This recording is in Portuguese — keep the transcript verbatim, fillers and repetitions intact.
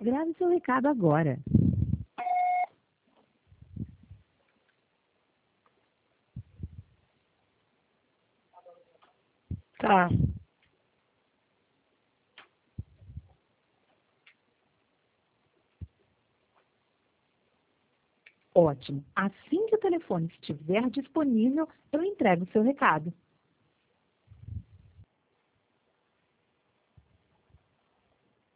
Grave seu recado agora. Tá. Ótimo. Assim que o telefone estiver disponível, eu entrego o seu recado.